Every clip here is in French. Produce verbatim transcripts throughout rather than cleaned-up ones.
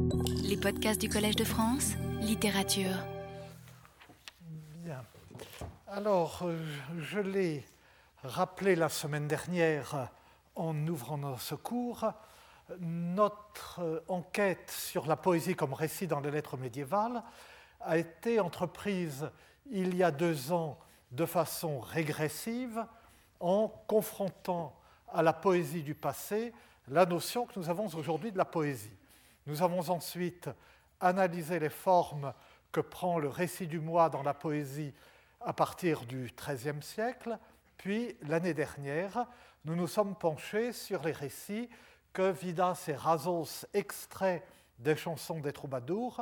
Les podcasts du Collège de France, littérature. Bien. Alors, euh, je l'ai rappelé la semaine dernière en ouvrant ce cours, notre euh, enquête sur la poésie comme récit dans les lettres médiévales a été entreprise il y a deux ans de façon régressive en confrontant à la poésie du passé la notion que nous avons aujourd'hui de la poésie. Nous avons ensuite analysé les formes que prend le récit du moi dans la poésie à partir du treizième siècle, puis l'année dernière, nous nous sommes penchés sur les récits que Vidas et Razos extraient des chansons des troubadours,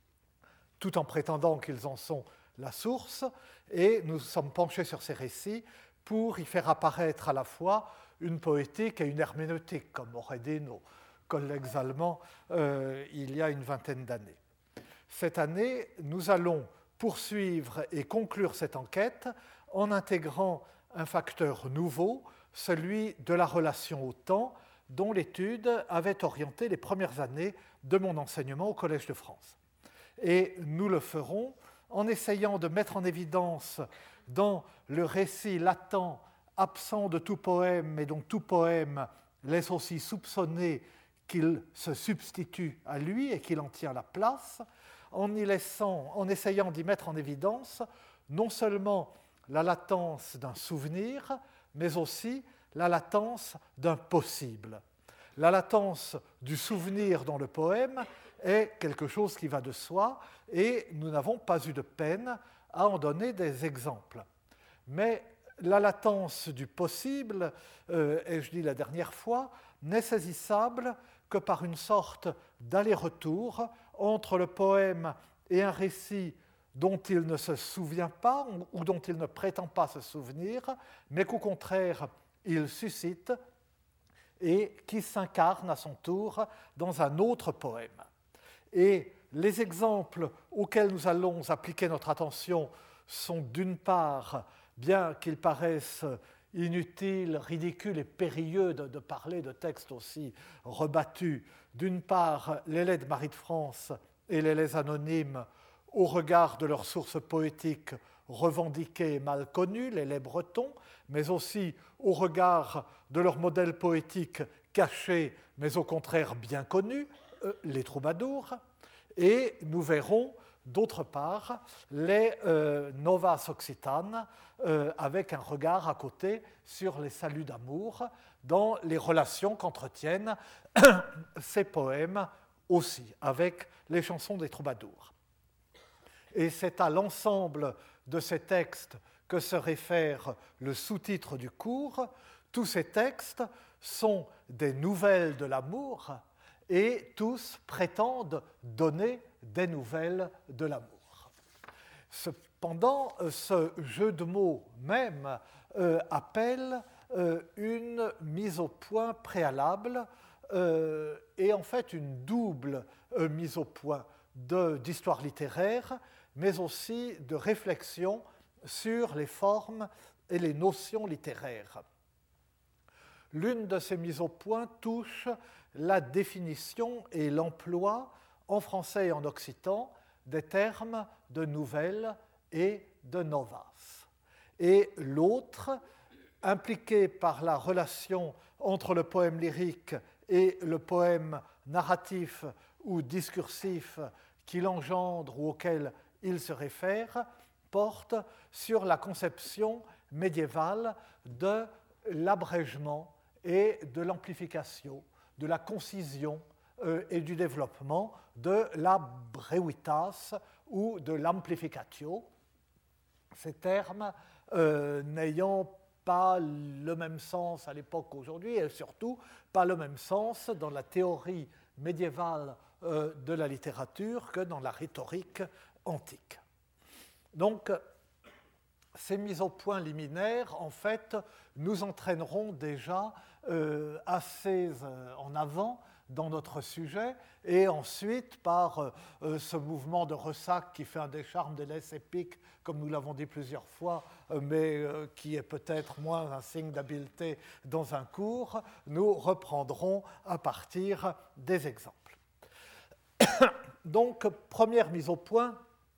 tout en prétendant qu'ils en sont la source, et nous nous sommes penchés sur ces récits pour y faire apparaître à la fois une poétique et une herméneutique, comme auraient dit nos collègues allemands euh, il y a une vingtaine d'années. Cette année, nous allons poursuivre et conclure cette enquête en intégrant un facteur nouveau, celui de la relation au temps, dont l'étude avait orienté les premières années de mon enseignement au Collège de France. Et nous le ferons en essayant de mettre en évidence dans le récit latent, absent de tout poème, et dont tout poème laisse aussi soupçonner qu'il se substitue à lui et qu'il en tient la place, en, y laissant, en essayant d'y mettre en évidence non seulement la latence d'un souvenir, mais aussi la latence d'un possible. La latence du souvenir dans le poème est quelque chose qui va de soi, et nous n'avons pas eu de peine à en donner des exemples. Mais la latence du possible, euh, et je dis la dernière fois, n'est saisissable que par une sorte d'aller-retour entre le poème et un récit dont il ne se souvient pas ou dont il ne prétend pas se souvenir, mais qu'au contraire, il suscite et qui s'incarne à son tour dans un autre poème. Et les exemples auxquels nous allons appliquer notre attention sont d'une part, bien qu'ils paraissent inutile, ridicule et périlleux de, de parler de textes aussi rebattus, d'une part les laits de Marie de France et les laits anonymes au regard de leurs sources poétiques revendiquées et mal connues, les laits bretons, mais aussi au regard de leur modèle poétique caché, mais au contraire bien connu, euh, les troubadours, et nous verrons d'autre part les euh, novas occitanes euh, avec un regard à côté sur les saluts d'amour dans les relations qu'entretiennent ces poèmes aussi avec les chansons des troubadours. Et c'est à l'ensemble de ces textes que se réfère le sous-titre du cours. Tous ces textes sont des nouvelles de l'amour et tous prétendent donner des nouvelles de l'amour. Cependant, ce jeu de mots même euh, appelle euh, une mise au point préalable euh, et en fait une double euh, mise au point de, d'histoire littéraire, mais aussi de réflexion sur les formes et les notions littéraires. L'une de ces mises au point touche la définition et l'emploi en français et en occitan des termes de nouvelles et de novas. Et l'autre, impliqué par la relation entre le poème lyrique et le poème narratif ou discursif qu'il engendre ou auquel il se réfère, porte sur la conception médiévale de l'abrégement et de l'amplification, de la concision euh, et du développement de la brevitas ou de l'amplificatio, ces termes euh, n'ayant pas le même sens à l'époque qu'aujourd'hui et surtout pas le même sens dans la théorie médiévale euh, de la littérature que dans la rhétorique antique. Donc, ces mises au point liminaires, en fait, nous entraîneront déjà euh, assez euh, en avant dans notre sujet, et ensuite, par euh, ce mouvement de ressac qui fait un des charmes des laisses épiques, comme nous l'avons dit plusieurs fois, euh, mais euh, qui est peut-être moins un signe d'habileté dans un cours, nous reprendrons à partir des exemples. donc, première mise au point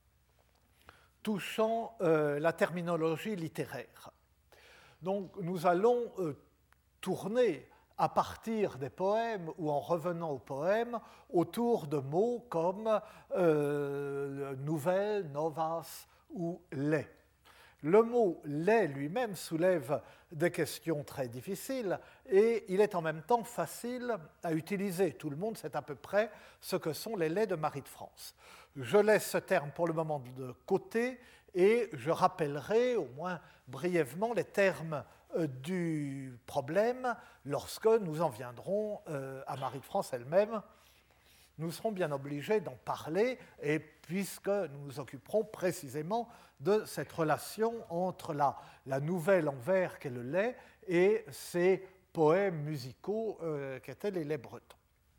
touchant euh, la terminologie littéraire. Donc, nous allons euh, tourner à partir des poèmes ou en revenant aux poèmes autour de mots comme euh, nouvelle, novas ou les. Le mot « les » lui-même soulève des questions très difficiles et il est en même temps facile à utiliser. Tout le monde sait à peu près ce que sont les laits de Marie de France. Je laisse ce terme pour le moment de côté et je rappellerai au moins brièvement les termes euh, du problème lorsque nous en viendrons euh, à Marie de France elle-même. Nous serons bien obligés d'en parler, et puisque nous nous occuperons précisément de cette relation entre la, la nouvelle en vers qu'est le lait et ces poèmes musicaux euh, qu'étaient les laits bretons.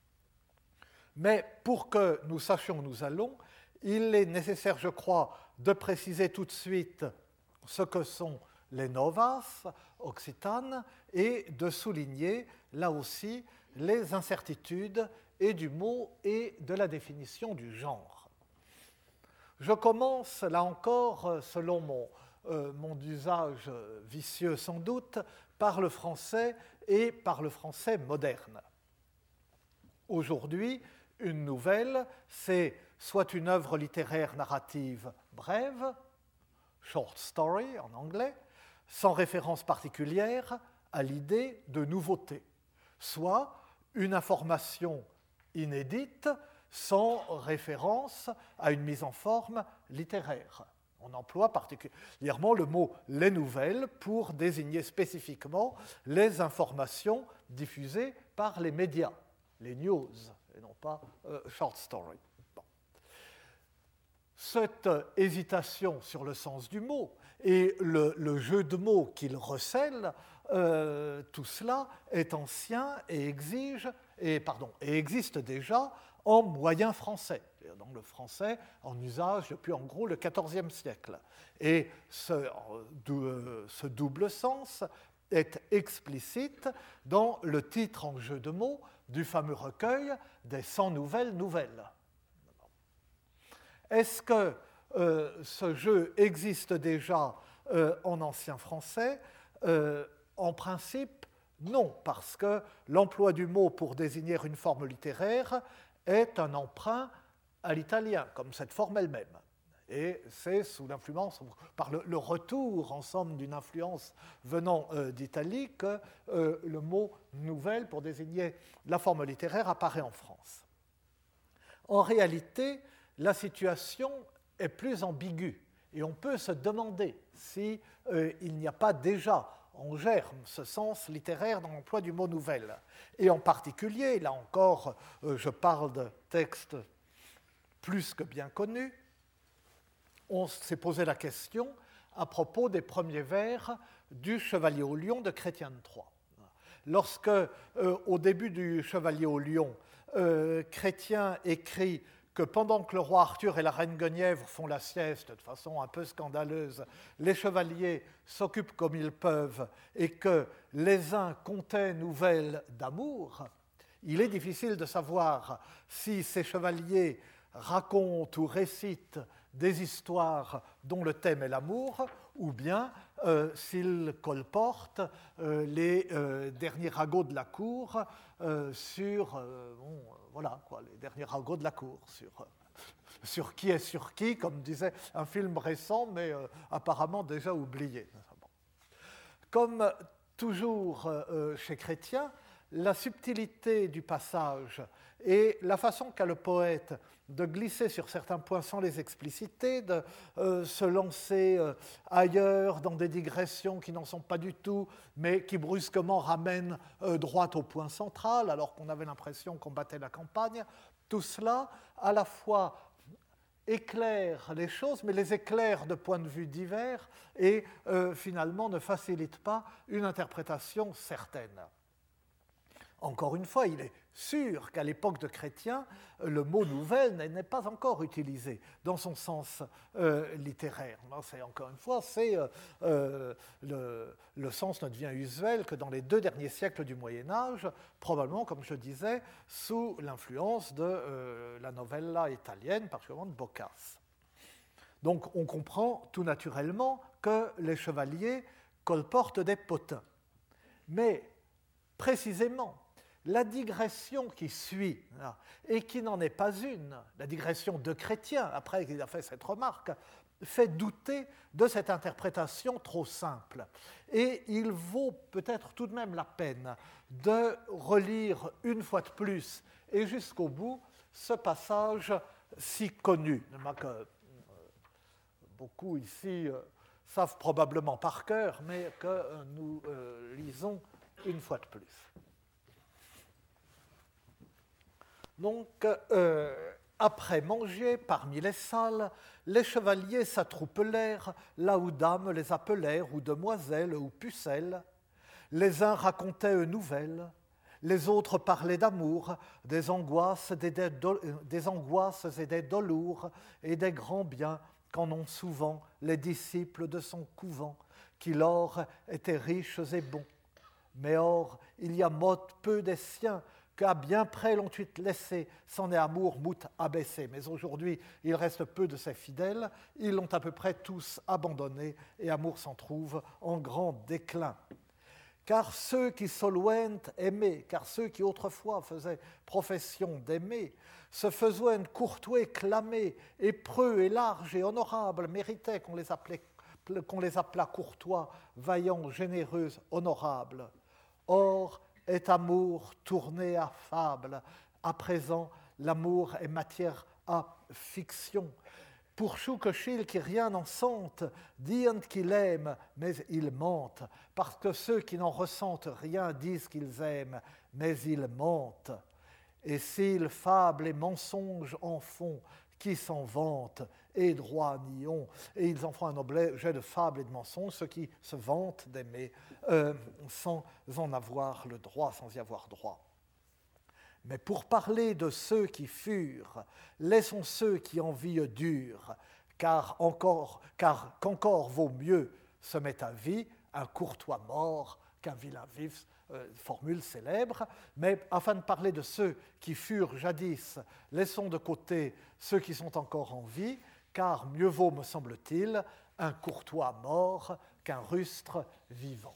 Mais pour que nous sachions où nous allons, il est nécessaire, je crois, de préciser tout de suite ce que sont les novas occitanes et de souligner, là aussi, les incertitudes et du mot et de la définition du genre. Je commence, là encore, selon mon, euh, mon usage vicieux sans doute, par le français et par le français moderne. Aujourd'hui, une nouvelle, c'est soit une œuvre littéraire narrative brève, short story en anglais, sans référence particulière à l'idée de nouveauté, soit une information inédite sans référence à une mise en forme littéraire. On emploie particulièrement le mot « les nouvelles » pour désigner spécifiquement les informations diffusées par les médias, les news, et non pas euh, short story. Bon. Cette hésitation sur le sens du mot et le, le jeu de mots qu'il recèle, euh, tout cela est ancien et exige, et, pardon, et existe déjà en moyen français, dans le français en usage depuis en gros le quatorzième siècle. Et ce, ce double sens est explicite dans le titre en jeu de mots du fameux recueil des cent nouvelles nouvelles. Est-ce que euh, ce jeu existe déjà euh, en ancien français ? euh, En principe, non, parce que l'emploi du mot pour désigner une forme littéraire est un emprunt à l'italien, comme cette forme elle-même. Et c'est sous l'influence, par le, le retour ensemble d'une influence venant euh, d'Italie, que euh, le mot « nouvelle » pour désigner la forme littéraire apparaît en France. En réalité, la situation est plus ambiguë et on peut se demander si euh, il n'y a pas déjà en germe ce sens littéraire dans l'emploi du mot « nouvelle ». Et en particulier, là encore, euh, je parle de textes plus que bien connus, on s'est posé la question à propos des premiers vers du Chevalier au lion de Chrétien de Troyes. Lorsque, euh, au début du Chevalier au lion, euh, Chrétien écrit que pendant que le roi Arthur et la reine Guenièvre font la sieste de façon un peu scandaleuse, les chevaliers s'occupent comme ils peuvent et que les uns contaient nouvelles d'amour, il est difficile de savoir si ces chevaliers racontent ou récitent des histoires dont le thème est l'amour, ou bien euh, s'ils colportent euh, les euh, derniers ragots de la cour euh, sur, euh, bon, voilà, quoi, les derniers ragots de la cour, sur, euh, sur qui est sur qui, comme disait un film récent, mais euh, apparemment déjà oublié. Comme toujours euh, chez Chrétien, la subtilité du passage et la façon qu'a le poète de glisser sur certains points sans les expliciter, de euh, se lancer euh, ailleurs dans des digressions qui n'en sont pas du tout, mais qui brusquement ramènent euh, droit au point central, alors qu'on avait l'impression qu'on battait la campagne, tout cela à la fois éclaire les choses, mais les éclaire de points de vue divers et euh, finalement ne facilite pas une interprétation certaine. Encore une fois, il est sûr qu'à l'époque de Chrétien, le mot nouvelle n'est pas encore utilisé dans son sens euh, littéraire. C'est, encore une fois, c'est, euh, euh, le, le sens ne devient usuel que dans les deux derniers siècles du Moyen-Âge, probablement, comme je disais, sous l'influence de euh, la novella italienne, particulièrement de Boccace. Donc on comprend tout naturellement que les chevaliers colportent des potins. Mais précisément, la digression qui suit, et qui n'en est pas une, la digression de Chrétien, après qu'il a fait cette remarque, fait douter de cette interprétation trop simple. Et il vaut peut-être tout de même la peine de relire une fois de plus et jusqu'au bout ce passage si connu, que beaucoup ici savent probablement par cœur, mais que nous lisons une fois de plus. Donc, euh, après manger, parmi les salles, les chevaliers s'attroupelèrent là où dames les appelèrent, ou demoiselles, ou pucelles. Les uns racontaient une nouvelle, les autres parlaient d'amour, des angoisses, des, des, des angoisses et des dolours, et des grands biens qu'en ont souvent les disciples de son couvent, qui lors étaient riches et bons. Mais or, il y a motte peu des siens, qu'à bien près l'ont laissé, s'en est amour mout abaissé. Mais aujourd'hui, il reste peu de ses fidèles, ils l'ont à peu près tous abandonné, et amour s'en trouve en grand déclin. Car ceux qui soluent aimaient, car ceux qui autrefois faisaient profession d'aimer, se faisaient courtois clamés, épreux et larges et honorables, méritaient qu'on les appelait, qu'on les appelât courtois, vaillants, généreux, honorables. Or, est amour tourné à fable. À présent, l'amour est matière à fiction. Pour Choucochil qui rien n'en sente, disent qu'il aime, mais ils mentent, parce que ceux qui n'en ressentent rien disent qu'ils aiment, mais ils mentent. Et s'ils fables et mensonges en font, qui s'en vantent, et droit n'y ont, et ils en font un objet de fables et de mensonges, ceux qui se vantent d'aimer euh, sans en avoir le droit, sans y avoir droit. Mais pour parler de ceux qui furent, laissons ceux qui en vie durent, car, encore, car qu'encore vaut mieux se mettre à vie un courtois mort qu'un vilain vif, euh, formule célèbre. Mais afin de parler de ceux qui furent jadis, laissons de côté ceux qui sont encore en vie, car mieux vaut, me semble-t-il, un courtois mort qu'un rustre vivant.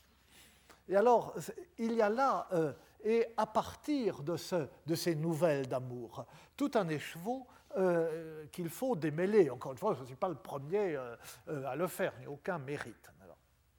Et alors, il y a là, euh, et à partir de, ce, de ces nouvelles d'amour, tout un écheveau euh, qu'il faut démêler. Encore une fois, je ne suis pas le premier euh, euh, à le faire, il n'y a aucun mérite. Alors,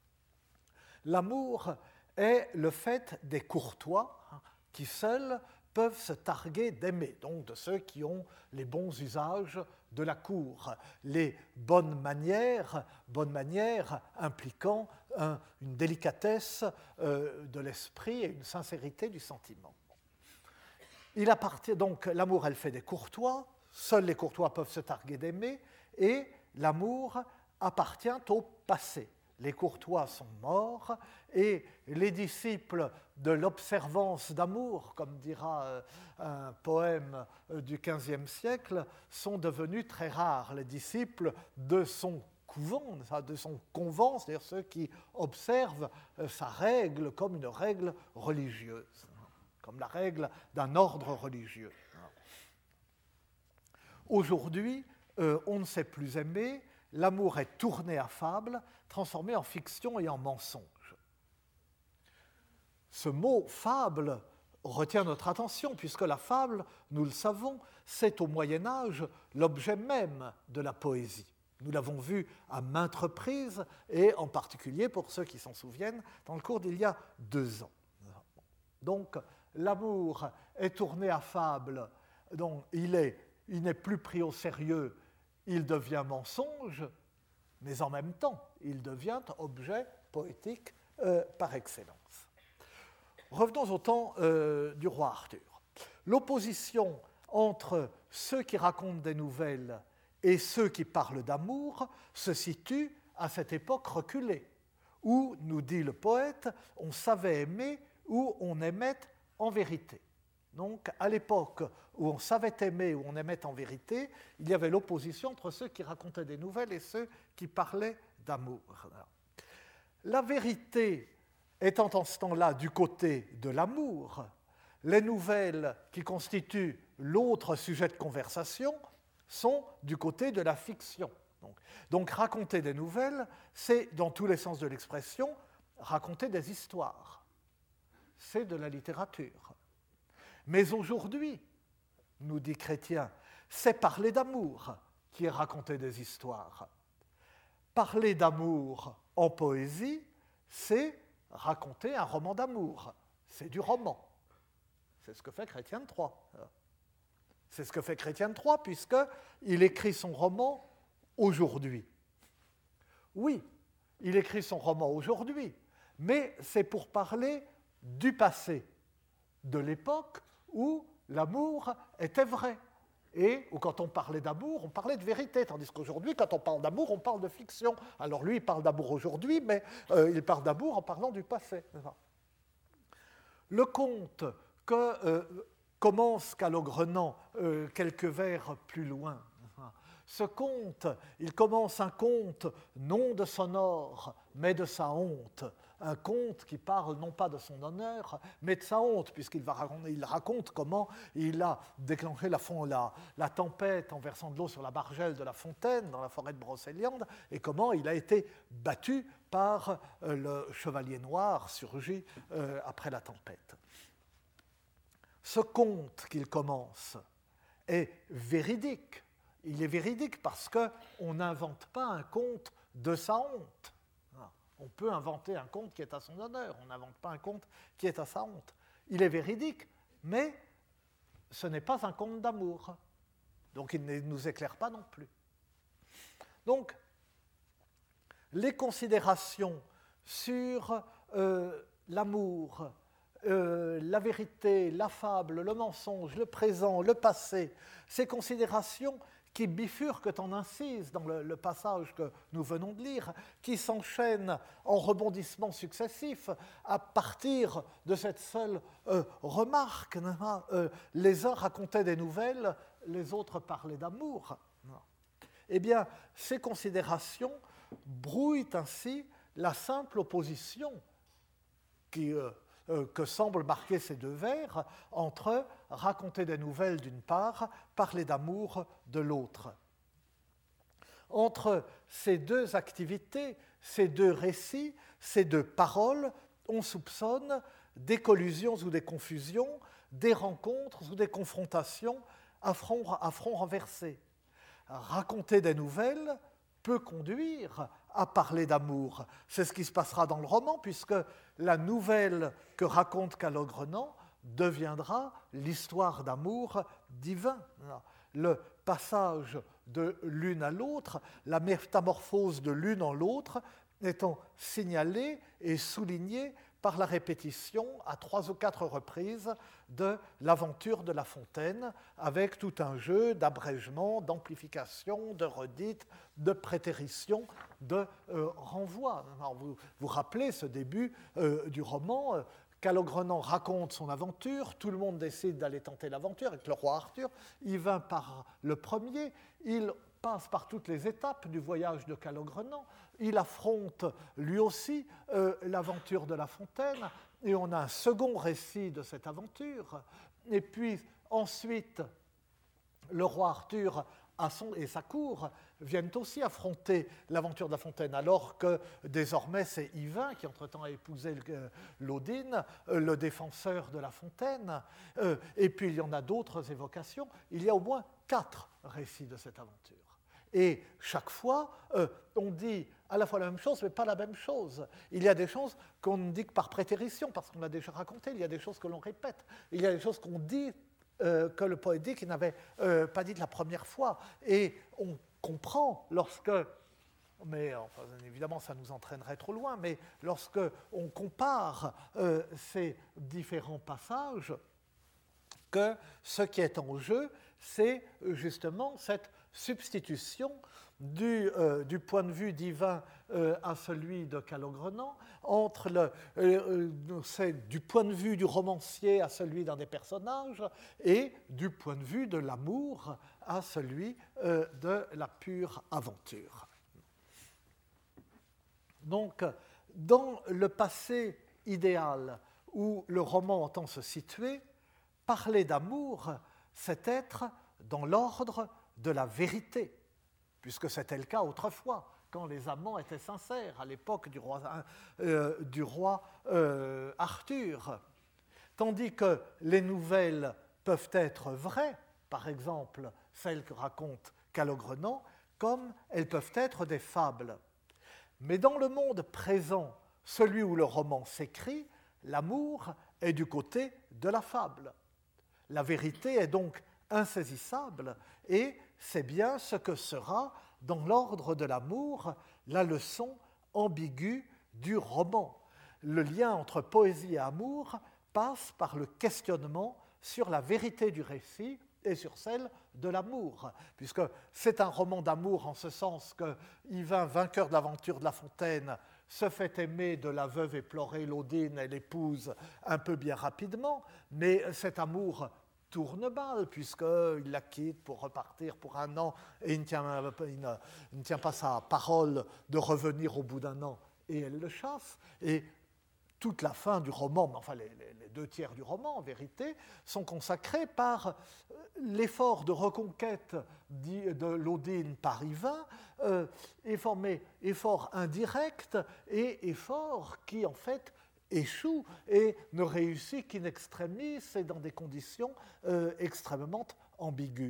l'amour est le fait des courtois hein, qui seuls peuvent se targuer d'aimer, donc de ceux qui ont les bons usages de la cour, les bonnes manières, bonnes manières impliquant un, une délicatesse euh, de l'esprit et une sincérité du sentiment. Il appartient donc, l'amour, elle fait des courtois, seuls les courtois peuvent se targuer d'aimer, et l'amour appartient au passé. Les courtois sont morts et les disciples de l'observance d'amour, comme dira un poème du quinzième siècle, sont devenus très rares. Les disciples de son couvent, de son convent, c'est-à-dire ceux qui observent sa règle comme une règle religieuse, comme la règle d'un ordre religieux. Aujourd'hui, on ne sait plus aimer. L'amour est tourné à fable, transformé en fiction et en mensonge. Ce mot « fable » retient notre attention, puisque la fable, nous le savons, c'est au Moyen-Âge l'objet même de la poésie. Nous l'avons vu à maintes reprises, et en particulier, pour ceux qui s'en souviennent, dans le cours d'il y a deux ans. Donc, l'amour est tourné à fable, donc il est, il n'est plus pris au sérieux, il devient mensonge, mais en même temps, il devient objet poétique euh, par excellence. Revenons au temps euh, du roi Arthur. L'opposition entre ceux qui racontent des nouvelles et ceux qui parlent d'amour se situe à cette époque reculée, où, nous dit le poète, on savait aimer, où on aimait en vérité. Donc, à l'époque où on savait aimer, où on aimait en vérité, il y avait l'opposition entre ceux qui racontaient des nouvelles et ceux qui parlaient d'amour. La vérité étant en ce temps-là du côté de l'amour, les nouvelles qui constituent l'autre sujet de conversation sont du côté de la fiction. Donc, donc raconter des nouvelles, c'est, dans tous les sens de l'expression, raconter des histoires. C'est de la littérature. Mais aujourd'hui, nous dit Chrétien, c'est parler d'amour qui est raconter des histoires. Parler d'amour en poésie, c'est raconter un roman d'amour. C'est du roman. C'est ce que fait Chrétien de Troyes. C'est ce que fait Chrétien de Troyes, puisqu'il écrit son roman aujourd'hui. Oui, il écrit son roman aujourd'hui, mais c'est pour parler du passé, de l'époque où l'amour était vrai. Et où quand on parlait d'amour, on parlait de vérité, tandis qu'aujourd'hui, quand on parle d'amour, on parle de fiction. Alors lui, il parle d'amour aujourd'hui, mais euh, il parle d'amour en parlant du passé. Le conte que euh, commence Calogrenant euh, quelques vers plus loin, ce conte, il commence un conte non de son or, mais de sa honte. Un conte qui parle non pas de son honneur, mais de sa honte, puisqu'il va raconter, il raconte comment il a déclenché la, la, la tempête en versant de l'eau sur la margelle de la fontaine dans la forêt de Brocéliande, et comment il a été battu par euh, le chevalier noir surgi euh, après la tempête. Ce conte qu'il commence est véridique. Il est véridique parce qu'on n'invente pas un conte de sa honte. On peut inventer un conte qui est à son honneur, on n'invente pas un conte qui est à sa honte. Il est véridique, mais ce n'est pas un conte d'amour. Donc il ne nous éclaire pas non plus. Donc, les considérations sur euh, l'amour, euh, la vérité, la fable, le mensonge, le présent, le passé, ces considérations qui bifurquent en incise dans le, le passage que nous venons de lire, qui s'enchaînent en rebondissements successifs à partir de cette seule euh, remarque. Euh, les uns racontaient des nouvelles, les autres parlaient d'amour. Eh bien, ces considérations brouillent ainsi la simple opposition qui... Euh, Euh, que semblent marquer ces deux vers entre raconter des nouvelles d'une part, parler d'amour de l'autre. Entre ces deux activités, ces deux récits, ces deux paroles, on soupçonne des collusions ou des confusions, des rencontres ou des confrontations à front, à front renversé. Raconter des nouvelles peut conduire à parler d'amour. C'est ce qui se passera dans le roman, puisque la nouvelle que raconte Calogrenant deviendra l'histoire d'amour divin. Le passage de l'une à l'autre, la métamorphose de l'une en l'autre, étant signalée et soulignée par la répétition à trois ou quatre reprises de l'aventure de La Fontaine, avec tout un jeu d'abrègement, d'amplification, de redite, de prétérition, de euh, renvoi. Alors vous vous rappelez ce début euh, du roman, euh, Calogrenant raconte son aventure, tout le monde décide d'aller tenter l'aventure avec le roi Arthur, il vint par le premier, il passe par toutes les étapes du voyage de Calogrenant, il affronte lui aussi euh, l'aventure de La Fontaine, et on a un second récit de cette aventure, et puis ensuite le roi Arthur à son, et sa cour viennent aussi affronter l'aventure de La Fontaine, alors que désormais c'est Yvain qui entre-temps a épousé Laudine, le défenseur de La Fontaine, et puis il y en a d'autres évocations. Il y a au moins quatre récits de cette aventure. Et chaque fois, on dit à la fois la même chose, mais pas la même chose. Il y a des choses qu'on ne dit que par prétérition, parce qu'on l'a déjà raconté, il y a des choses que l'on répète, il y a des choses qu'on dit Euh, que le poète dit qu'il n'avait euh, pas dit de la première fois. Et on comprend lorsque, mais enfin, évidemment ça nous entraînerait trop loin, mais lorsque on compare euh, ces différents passages, que ce qui est en jeu, c'est justement cette substitution du, euh, du point de vue divin euh, à celui de Calogrenant, entre le, euh, c'est du point de vue du romancier à celui d'un des personnages, et du point de vue de l'amour à celui euh, de la pure aventure. Donc, dans le passé idéal où le roman entend se situer, parler d'amour, c'est être dans l'ordre de la vérité, puisque c'était le cas autrefois, quand les amants étaient sincères, à l'époque du roi, euh, du roi euh, Arthur. Tandis que les nouvelles peuvent être vraies, par exemple celles que raconte Calogrenant, comme elles peuvent être des fables. Mais dans le monde présent, celui où le roman s'écrit, l'amour est du côté de la fable. La vérité est donc insaisissable et c'est bien ce que sera, dans l'ordre de l'amour, la leçon ambiguë du roman. Le lien entre poésie et amour passe par le questionnement sur la vérité du récit et sur celle de l'amour, puisque c'est un roman d'amour en ce sens que Yvain, vainqueur de l'aventure de La Fontaine, se fait aimer de la veuve éplorée Laudine et l'épouse un peu bien rapidement, mais cet amour tourne mal, puisqu'il la quitte pour repartir pour un an et il ne, tient, il, ne, il ne tient pas sa parole de revenir au bout d'un an et elle le chasse. Et toute la fin du roman, enfin les, les, les deux tiers du roman en vérité, sont consacrés par l'effort de reconquête de Laudine par Yvain, euh, effort, mais effort indirect et effort qui en fait échoue et ne réussit qu'in extremis et dans des conditions euh, extrêmement ambiguës.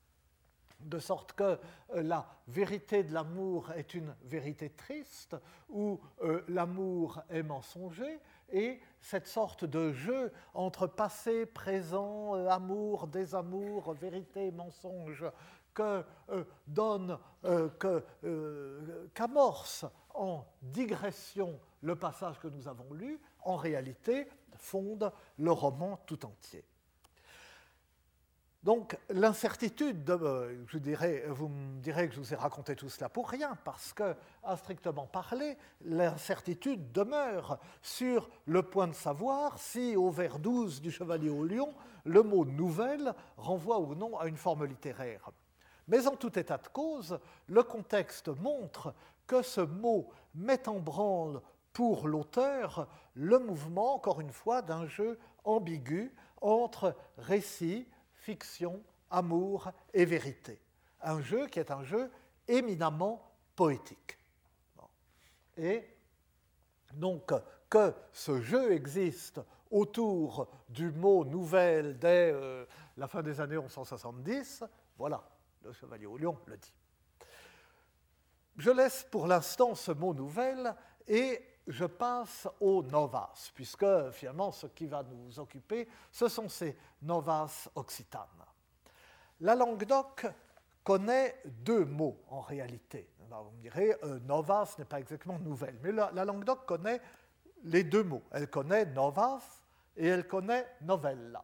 De sorte que euh, la vérité de l'amour est une vérité triste, où euh, l'amour est mensonger, et cette sorte de jeu entre passé, présent, euh, amour, désamour, vérité, mensonge, que euh, donne, euh, que, euh, qu'amorce en digression le passage que nous avons lu, en réalité fonde le roman tout entier. Donc l'incertitude, de, je dirais, vous me direz que je vous ai raconté tout cela pour rien, parce que, à strictement parler, l'incertitude demeure sur le point de savoir si, au vers douze du Chevalier au Lion, le mot « nouvelle » renvoie ou non à une forme littéraire. Mais en tout état de cause, le contexte montre que ce mot met en branle pour l'auteur le mouvement, encore une fois, d'un jeu ambigu entre récit, fiction, amour et vérité. Un jeu qui est un jeu éminemment poétique. Et donc, que ce jeu existe autour du mot « nouvelle » dès euh, la fin des années mille cent soixante-dix, voilà, le Chevalier au Lion le dit. Je laisse pour l'instant ce mot « nouvelle » et je passe aux novas, puisque finalement ce qui va nous occuper, ce sont ces novas occitanes. La Languedoc connaît deux mots en réalité. Alors vous me direz, euh, novas n'est pas exactement nouvelle, mais la, la Languedoc connaît les deux mots. Elle connaît novas et elle connaît novella.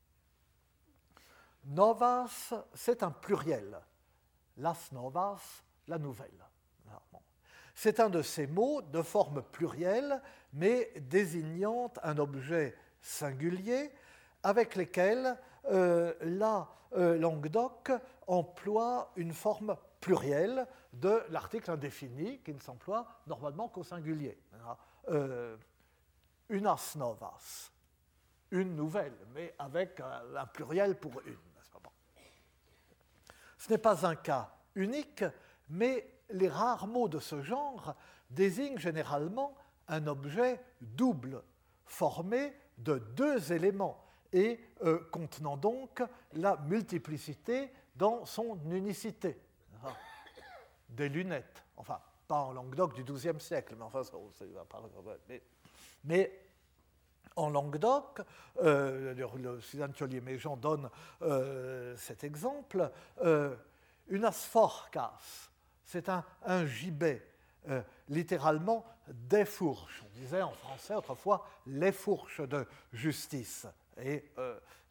Novas, c'est un pluriel. Las novas, la nouvelle. Alors, bon. C'est un de ces mots de forme plurielle, mais désignant un objet singulier, avec lesquels euh, la euh, Languedoc emploie une forme plurielle de l'article indéfini, qui ne s'emploie normalement qu'au singulier. Euh, unas novas, une nouvelle, mais avec un, un pluriel pour une. N'est-ce pas bon. Ce n'est pas un cas unique, mais les rares mots de ce genre désignent généralement un objet double, formé de deux éléments et euh, contenant donc la multiplicité dans son unicité. Des lunettes, enfin, pas en Languedoc du douzième siècle, mais enfin, ça, ça va pas. Mais, mais en Languedoc, euh, le Suzanne Thiollier-Méjean donne euh, cet exemple, euh, unas forcas. C'est un, un gibet, euh, littéralement des fourches. On disait en français autrefois les fourches de justice. Et euh,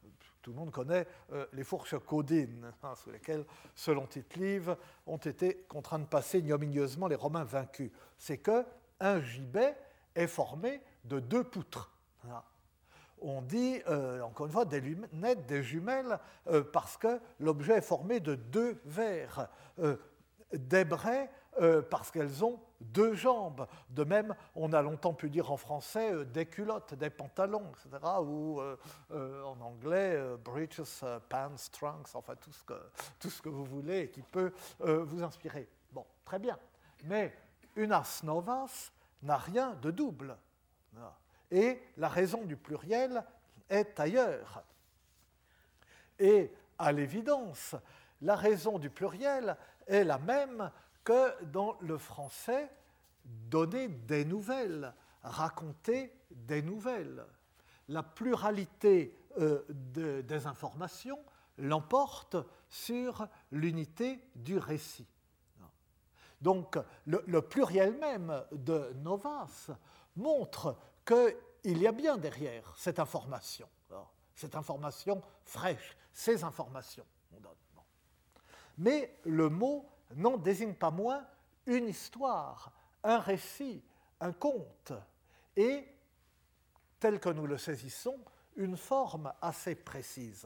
tout le monde connaît euh, les fourches caudines, hein, sous lesquelles, selon Tite-Live, ont été contraints de passer ignominieusement les Romains vaincus. C'est qu'un gibet est formé de deux poutres. Voilà. On dit, euh, encore une fois, des lunettes, des jumelles, euh, parce que l'objet est formé de deux vers. Euh, des braies, euh, parce qu'elles ont deux jambes. De même, on a longtemps pu dire en français euh, des culottes, des pantalons, et cetera, ou euh, euh, en anglais, euh, breeches, euh, pants, trunks, enfin tout ce que, tout ce que vous voulez et qui peut euh, vous inspirer. Bon, très bien. Mais une ars novas n'a rien de double. Et la raison du pluriel est ailleurs. Et à l'évidence, la raison du pluriel est la même que dans le français donner des nouvelles, raconter des nouvelles. La pluralité euh, de, des informations l'emporte sur l'unité du récit. Donc le, le pluriel même de novas montre qu'il y a bien derrière cette information, cette information fraîche, ces informations qu'on donne. Mais le mot n'en désigne pas moins une histoire, un récit, un conte, et, tel que nous le saisissons, une forme assez précise.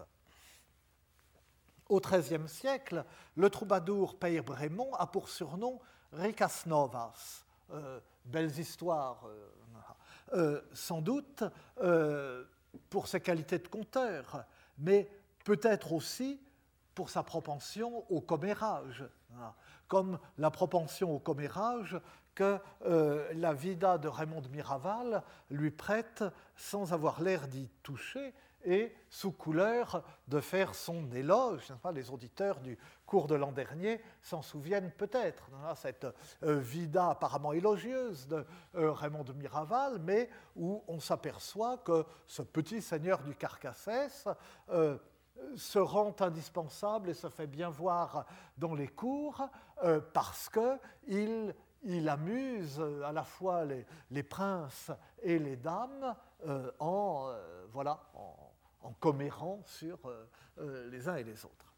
Au XIIIe siècle, le troubadour Peyre Brémond a pour surnom Ricas Novas, euh, belles histoires, euh, euh, sans doute euh, pour ses qualités de conteur, mais peut-être aussi pour sa propension au commérage, comme la propension au commérage que euh, la vida de Raymond de Miraval lui prête sans avoir l'air d'y toucher et sous couleur de faire son éloge. Les auditeurs du cours de l'an dernier s'en souviennent peut-être, cette euh, vida apparemment élogieuse de euh, Raymond de Miraval, mais où on s'aperçoit que ce petit seigneur du Carcassès euh, se rend indispensable et se fait bien voir dans les cours euh, parce qu'il il amuse à la fois les, les princes et les dames euh, en, euh, voilà, en, en commérant sur euh, euh, les uns et les autres.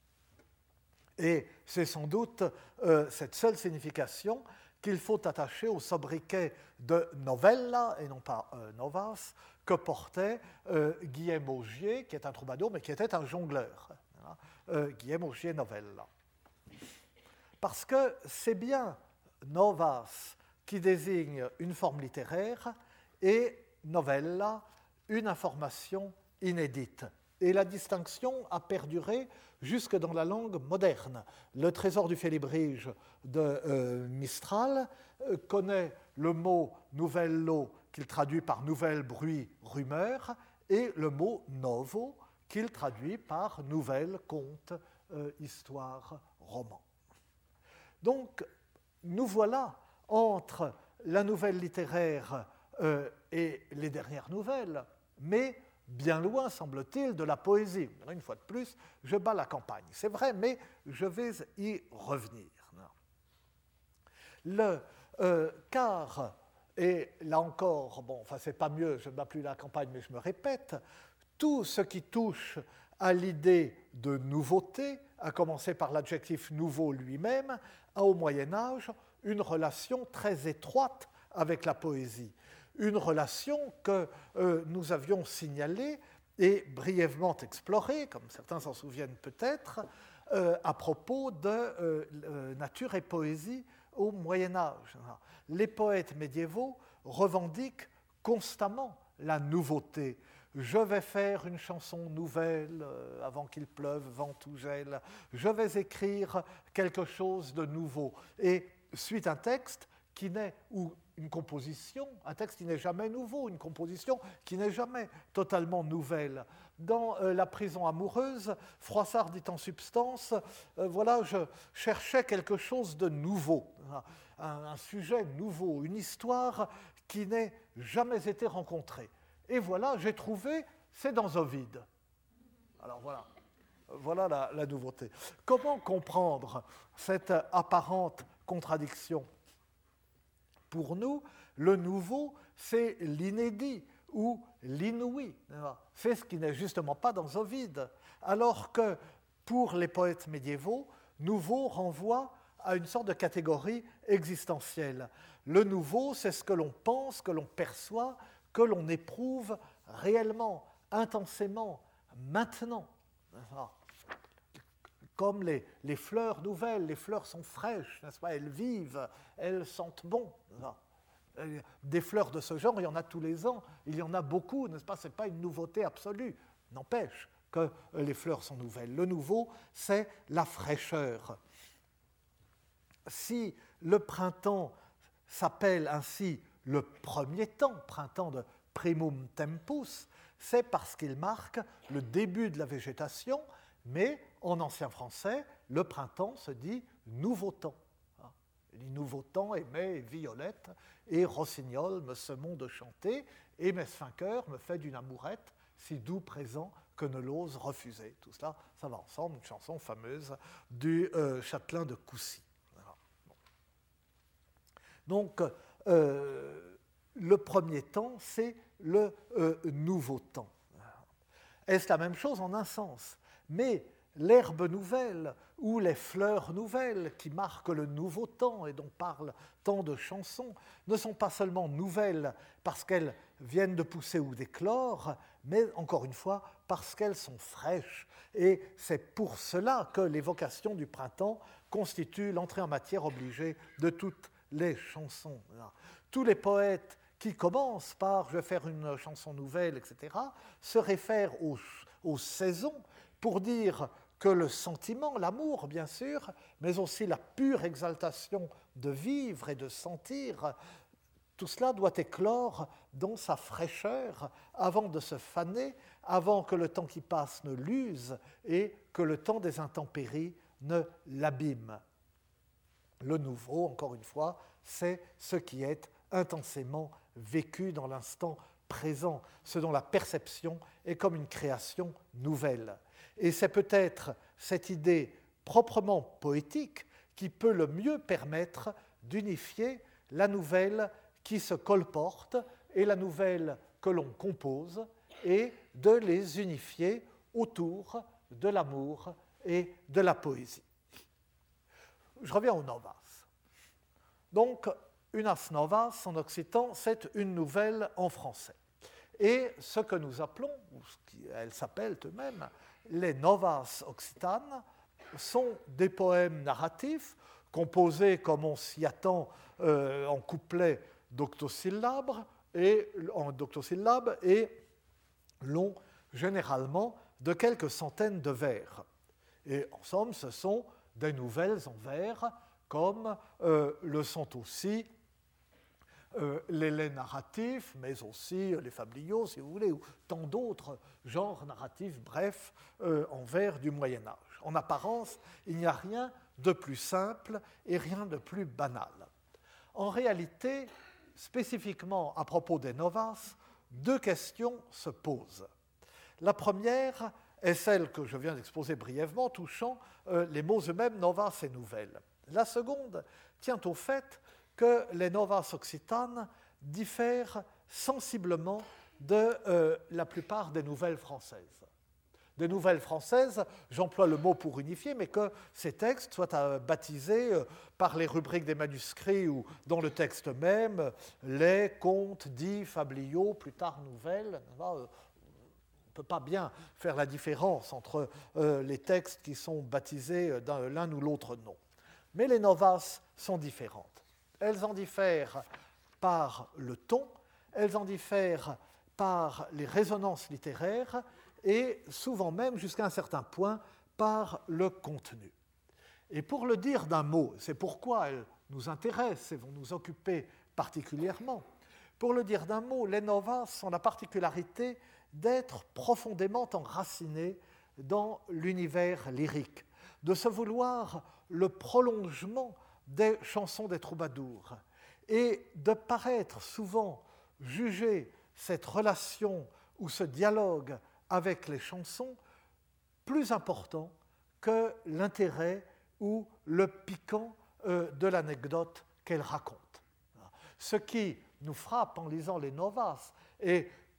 Et c'est sans doute euh, cette seule signification qu'il faut attacher au sobriquet de novella, et non pas euh, novas, que portait euh, Guillaume Augier, qui est un troubadour, mais qui était un jongleur. Hein, euh, Guillaume Augier novella. Parce que c'est bien novas qui désigne une forme littéraire et novella, une information inédite. Et la distinction a perduré jusque dans la langue moderne. Le trésor du Félibrige de euh, Mistral euh, connaît le mot novello qu'il traduit par nouvelle, bruit, rumeur, et le mot novo qu'il traduit par nouvelle, conte, euh, histoire, roman. Donc, nous voilà entre la nouvelle littéraire euh, et les dernières nouvelles, mais bien loin, semble-t-il, de la poésie. Une fois de plus, je bats la campagne. C'est vrai, mais je vais y revenir. Le euh, car, et là encore, bon, enfin, c'est pas mieux, je ne bats plus la campagne, mais je me répète, tout ce qui touche à l'idée de nouveauté, à commencer par l'adjectif nouveau lui-même, a au Moyen-Âge une relation très étroite avec la poésie. Une relation que euh, nous avions signalée et brièvement explorée, comme certains s'en souviennent peut-être, euh, à propos de euh, euh, nature et poésie au Moyen-Âge. Les poètes médiévaux revendiquent constamment la nouveauté. Je vais faire une chanson nouvelle euh, avant qu'il pleuve, vent ou gèle. Je vais écrire quelque chose de nouveau. Et suite un texte qui n'est, ou une composition, un texte qui n'est jamais nouveau, une composition qui n'est jamais totalement nouvelle. Dans euh, La prison amoureuse, Froissart dit en substance, euh, voilà, je cherchais quelque chose de nouveau, un, un sujet nouveau, une histoire qui n'ait jamais été rencontrée. Et voilà, j'ai trouvé, c'est dans Ovide. Alors voilà, voilà la, la nouveauté. Comment comprendre cette apparente contradiction ? Pour nous, le nouveau, c'est l'inédit ou l'inouï. C'est ce qui n'est justement pas dans Ovide. Alors que pour les poètes médiévaux, nouveau renvoie à une sorte de catégorie existentielle. Le nouveau, c'est ce que l'on pense, que l'on perçoit, que l'on éprouve réellement, intensément, maintenant. Comme les, les fleurs nouvelles, les fleurs sont fraîches, n'est-ce pas? Elles vivent, elles sentent bon. Des fleurs de ce genre, il y en a tous les ans, il y en a beaucoup, n'est-ce pas? Ce n'est pas une nouveauté absolue, n'empêche que les fleurs sont nouvelles. Le nouveau, c'est la fraîcheur. Si le printemps s'appelle ainsi le premier temps, printemps de primum tempus, c'est parce qu'il marque le début de la végétation, mais en ancien français, le printemps se dit nouveau temps. Les nouveaux temps, et mai, et violette, et rossignol me semons de chanter, et mes sphincters me fait d'une amourette, si doux présent que ne l'ose refuser. Tout cela, ça va ensemble, une chanson fameuse du euh, châtelain de Coucy. Voilà. Bon. Donc, euh, le premier temps, c'est le euh, nouveau temps. Est-ce la même chose en un sens? Mais l'herbe nouvelle ou les fleurs nouvelles qui marquent le nouveau temps et dont parlent tant de chansons ne sont pas seulement nouvelles parce qu'elles viennent de pousser ou d'éclore, mais encore une fois parce qu'elles sont fraîches. Et c'est pour cela que l'évocation du printemps constitue l'entrée en matière obligée de toutes les chansons. Tous les poètes qui commencent par « je vais faire une chanson nouvelle », et cetera, se réfèrent aux, aux saisons pour dire que le sentiment, l'amour bien sûr, mais aussi la pure exaltation de vivre et de sentir, tout cela doit éclore dans sa fraîcheur avant de se faner, avant que le temps qui passe ne l'use et que le temps des intempéries ne l'abîme. Le nouveau, encore une fois, c'est ce qui est intensément vécu dans l'instant présent, ce dont la perception est comme une création nouvelle. Et c'est peut-être cette idée proprement poétique qui peut le mieux permettre d'unifier la nouvelle qui se colporte et la nouvelle que l'on compose et de les unifier autour de l'amour et de la poésie. Je reviens aux novas. Donc, unas novas en occitan, c'est une nouvelle en français. Et ce que nous appelons, ou ce qu'elles s'appellent eux-mêmes, les novas occitanes, sont des poèmes narratifs composés, comme on s'y attend, euh, en couplets d'octosyllabes et, en d'octosyllabes et longs généralement de quelques centaines de vers. Et en somme, ce sont des nouvelles en vers, comme euh, le sont aussi euh, les laits narratifs, mais aussi les fabliaux, si vous voulez, ou tant d'autres genres narratifs, bref, euh, en vers du Moyen-Âge. En apparence, il n'y a rien de plus simple et rien de plus banal. En réalité, spécifiquement à propos des novas, deux questions se posent. La première est celle que je viens d'exposer brièvement, touchant euh, les mots eux-mêmes novas et nouvelles. La seconde tient au fait que les novas occitanes diffèrent sensiblement de euh, la plupart des nouvelles françaises. Des nouvelles françaises, j'emploie le mot pour unifier, mais que ces textes soient euh, baptisés euh, par les rubriques des manuscrits ou dans le texte même, les, contes, dits, fabliaux, plus tard nouvelles. Euh, on ne peut pas bien faire la différence entre euh, les textes qui sont baptisés d'un l'un ou l'autre nom. Mais les novas sont différentes. Elles en diffèrent par le ton, elles en diffèrent par les résonances littéraires et souvent même, jusqu'à un certain point, par le contenu. Et pour le dire d'un mot, c'est pourquoi elles nous intéressent et vont nous occuper particulièrement, pour le dire d'un mot, les novas ont la particularité d'être profondément enracinés dans l'univers lyrique, de se vouloir le prolongement des chansons des troubadours et de paraître souvent juger cette relation ou ce dialogue avec les chansons plus important que l'intérêt ou le piquant euh, de l'anecdote qu'elles racontent. Ce qui nous frappe en lisant les novas et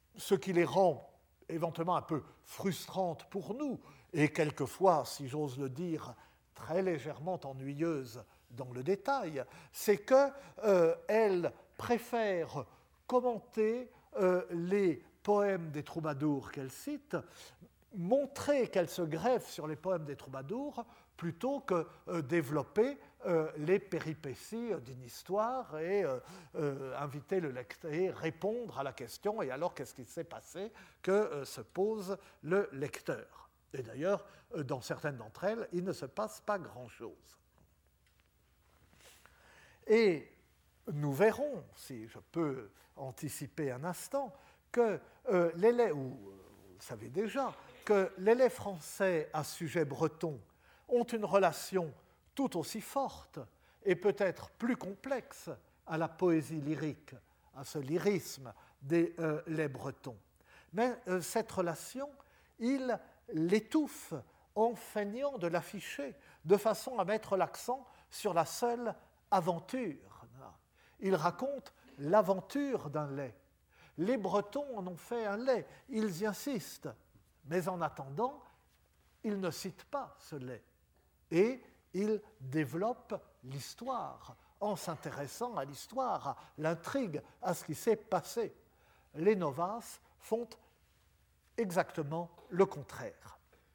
ce qui les rend éventuellement un peu frustrantes pour nous, et quelquefois, si j'ose le dire, très légèrement ennuyeuses dans le détail, c'est qu'elles euh, préfèrent commenter euh, les poèmes des troubadours qu'elles citent, montrer qu'elles se greffent sur les poèmes des troubadours plutôt que euh, développer euh, les péripéties d'une histoire et euh, euh, inviter le lecteur et répondre à la question et alors qu'est-ce qui s'est passé que euh, se pose le lecteur. Et d'ailleurs, euh, dans certaines d'entre elles, il ne se passe pas grand-chose. Et nous verrons, si je peux anticiper un instant, que euh, l'élève, ou vous le savez déjà, que l'élève français à sujet breton ont une relation tout aussi forte et peut-être plus complexe à la poésie lyrique, à ce lyrisme des euh, les Bretons. Mais euh, cette relation, il l'étouffe en feignant de l'afficher, de façon à mettre l'accent sur la seule aventure. Il raconte l'aventure d'un lait. Les Bretons en ont fait un lait, ils y insistent, mais en attendant, ils ne citent pas ce lait. Et ils développent l'histoire en s'intéressant à l'histoire, à l'intrigue, à ce qui s'est passé. Les novaces font exactement le contraire.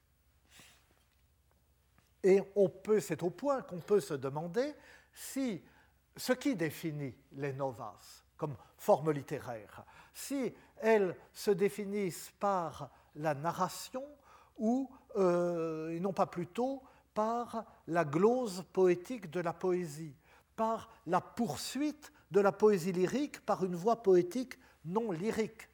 Et on peut, c'est au point qu'on peut se demander si ce qui définit les novaces comme forme littéraire, si elles se définissent par la narration ou, euh, et non pas plutôt, par la glose poétique de la poésie, par la poursuite de la poésie lyrique par une voie poétique non lyrique.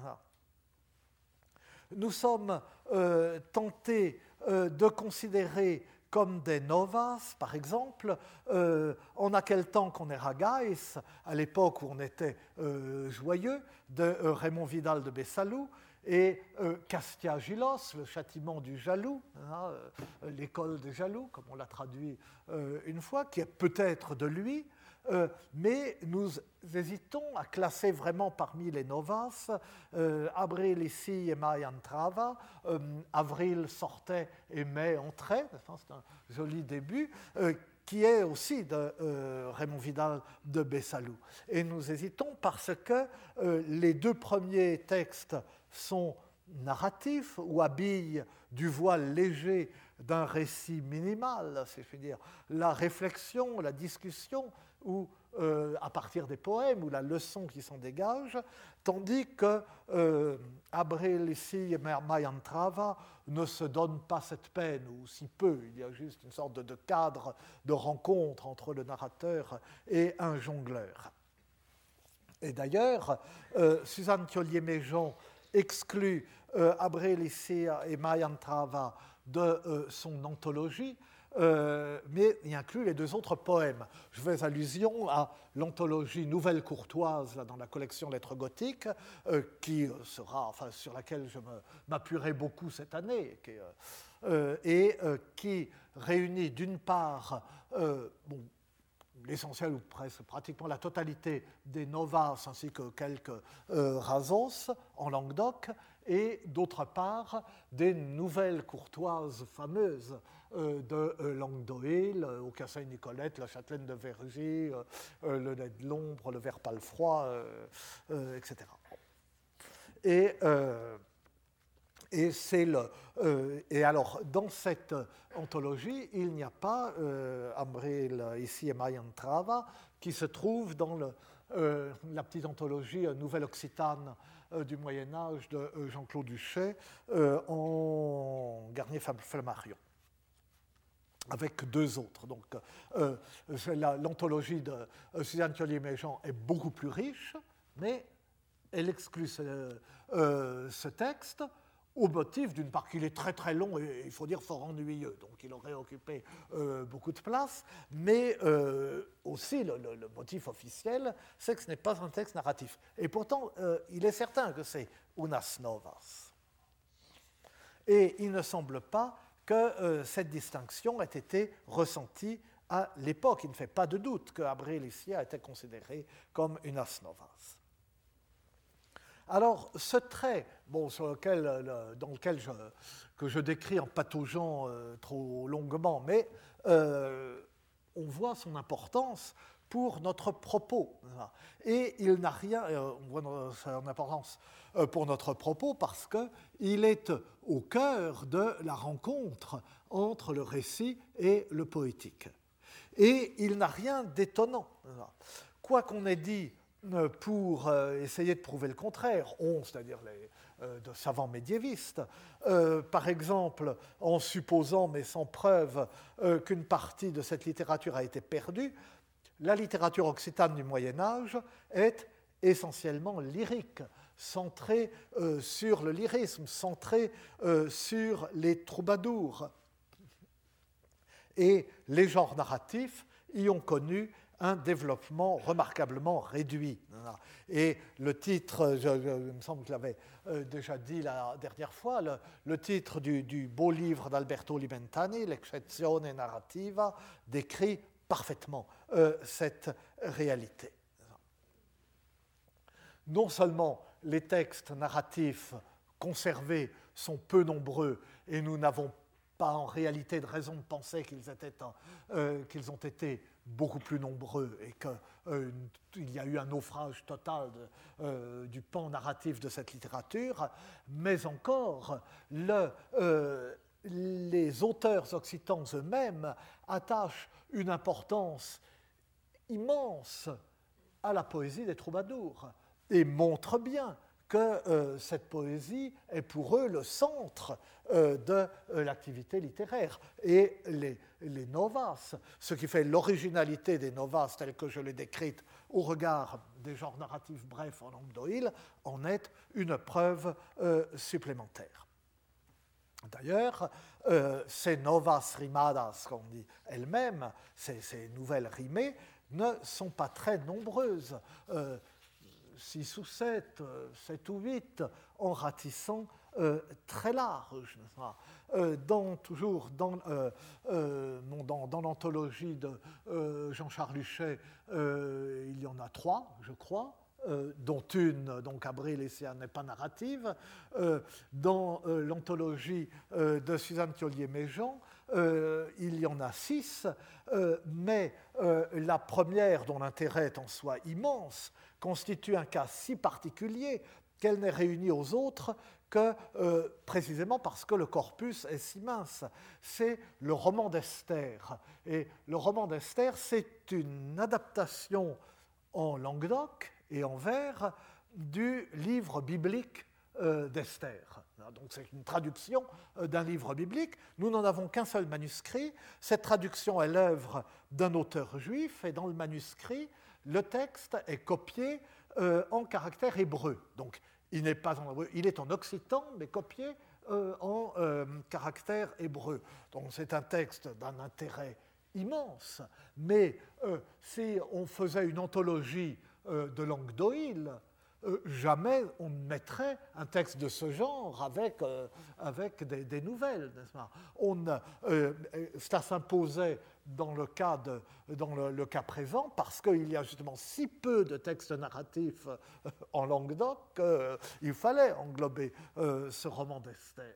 Nous sommes euh, tentés euh, de considérer comme des novas, par exemple, euh, on a quel temps qu'on est ragais, à l'époque où on était euh, joyeux, de euh, Raymond Vidal de Bessalou, et euh, Castia Gilos, le châtiment du jaloux, hein, euh, l'école des jaloux, comme on l'a traduit euh, une fois, qui est peut-être de lui, euh, mais nous hésitons à classer vraiment parmi les novas euh, Abril ici et Mai entrava, euh, Avril sortait et Mai entrait, c'est un joli début, euh, qui est aussi de euh, Raymond Vidal de Bessalou. Et nous hésitons parce que euh, les deux premiers textes sont narratifs ou habillent du voile léger d'un récit minimal, si je puis dire, la réflexion, la discussion, ou euh, à partir des poèmes, ou la leçon qui s'en dégage, tandis que euh, Abril ici et Mai entrava ne se donne pas cette peine, ou si peu, il y a juste une sorte de, de cadre de rencontre entre le narrateur et un jongleur. Et d'ailleurs, euh, Suzanne Thiollier-Méjean exclut euh, Abril ici et Mai entrava de euh, son anthologie, euh, mais il inclut les deux autres poèmes. Je fais allusion à l'anthologie Nouvelle Courtoise là, dans la collection Lettres gothiques, euh, qui sera, enfin, sur laquelle je me, m'appuierai beaucoup cette année, qui, euh, et euh, qui réunit d'une part euh, bon, l'essentiel ou presque pratiquement la totalité des novas ainsi que quelques euh, rasos en Languedoc, et d'autre part des nouvelles courtoises fameuses euh, de euh, Languedoil, euh, au Cassagne-Nicolette, la Châtelaine de Vergy, euh, euh, le Nez de l'Ombre, le Vert Palefroid, euh, euh, et cetera. Et euh, Et, c'est le, euh, et alors, dans cette anthologie, il n'y a pas euh, Abril ici et Mai entrava, qui se trouve dans le, euh, la petite anthologie Nouvelle-Occitane euh, du Moyen-Âge de euh, Jean-Claude Duchet euh, en Garnier-Flammarion, avec deux autres. Donc, euh, la, l'anthologie de euh, Suzanne Thiollier-Méjean est beaucoup plus riche, mais elle exclut ce, euh, ce texte au motif, d'une part, qu'il est très très long et il faut dire fort ennuyeux, donc il aurait occupé euh, beaucoup de place, mais euh, aussi le, le, le motif officiel, c'est que ce n'est pas un texte narratif. Et pourtant, euh, il est certain que c'est unas novas. Et il ne semble pas que euh, cette distinction ait été ressentie à l'époque. Il ne fait pas de doute que Abril ici a été considéré comme unas novas. Alors, ce trait, bon, sur lequel, dans lequel je, que je décris en pataugeant euh, trop longuement, mais euh, on voit son importance pour notre propos. Et il n'a rien, euh, on voit son importance euh, pour notre propos parce qu'il est au cœur de la rencontre entre le récit et le poétique. Et il n'a rien d'étonnant. Quoi qu'on ait dit pour euh, essayer de prouver le contraire, on, c'est-à-dire les euh, de savants médiévistes, euh, par exemple en supposant, mais sans preuve, euh, qu'une partie de cette littérature a été perdue, la littérature occitane du Moyen-Âge est essentiellement lyrique, centrée euh, sur le lyrisme, centrée euh, sur les troubadours. Et les genres narratifs y ont connu un développement remarquablement réduit. Et le titre, je, je, il me semble que je l'avais euh, déjà dit la dernière fois, le, le titre du, du beau livre d'Alberto Limentani, L'Eccezione narrativa, décrit parfaitement euh, cette réalité. Non seulement les textes narratifs conservés sont peu nombreux et nous n'avons pas en réalité de raison de penser qu'ils, étaient, euh, qu'ils ont été beaucoup plus nombreux et qu'il euh, y a eu un naufrage total de, euh, du pan narratif de cette littérature, mais encore le, euh, les auteurs occitans eux-mêmes attachent une importance immense à la poésie des troubadours et montrent bien que euh, cette poésie est pour eux le centre euh, de euh, l'activité littéraire. Et les, les novas, ce qui fait l'originalité des novas telles que je l'ai décrites au regard des genres narratifs brefs en langue d'Oïl, en est une preuve euh, supplémentaire. D'ailleurs, euh, ces novas rimadas, qu'on dit elles-mêmes, ces, ces nouvelles rimées, ne sont pas très nombreuses. Euh, six ou sept, sept ou huit, en ratissant euh, très large. Euh, dans, toujours dans, euh, euh, non, dans, dans l'anthologie de euh, Jean-Charles Luchet, euh, il y en a trois, je crois, euh, dont une, donc Abril-Essia, n'est pas narrative. Euh, dans euh, l'anthologie euh, de Suzanne Thiollier-Méjean, euh, il y en a six, euh, mais euh, la première, dont l'intérêt est en soi immense, constitue un cas si particulier qu'elle n'est réunie aux autres que euh, précisément parce que le corpus est si mince. C'est le roman d'Esther. Et le roman d'Esther, c'est une adaptation en Languedoc et en vers du livre biblique euh, d'Esther. Donc c'est une traduction euh, d'un livre biblique. Nous n'en avons qu'un seul manuscrit. Cette traduction est l'œuvre d'un auteur juif et dans le manuscrit, le texte est copié euh, en caractère hébreu. Donc, il n'est pas en hébreu, il est en occitan, mais copié euh, en euh, caractère hébreu. Donc, c'est un texte d'un intérêt immense. Mais euh, si on faisait une anthologie euh, de langue d'Oïl, euh, jamais on ne mettrait un texte de ce genre avec, euh, avec des, des nouvelles, n'est-ce pas ? On, euh, ça s'imposait dans le cas, de, dans le, le cas présent parce qu'il y a justement si peu de textes narratifs euh, en Languedoc qu'il euh, fallait englober euh, ce roman d'Esther.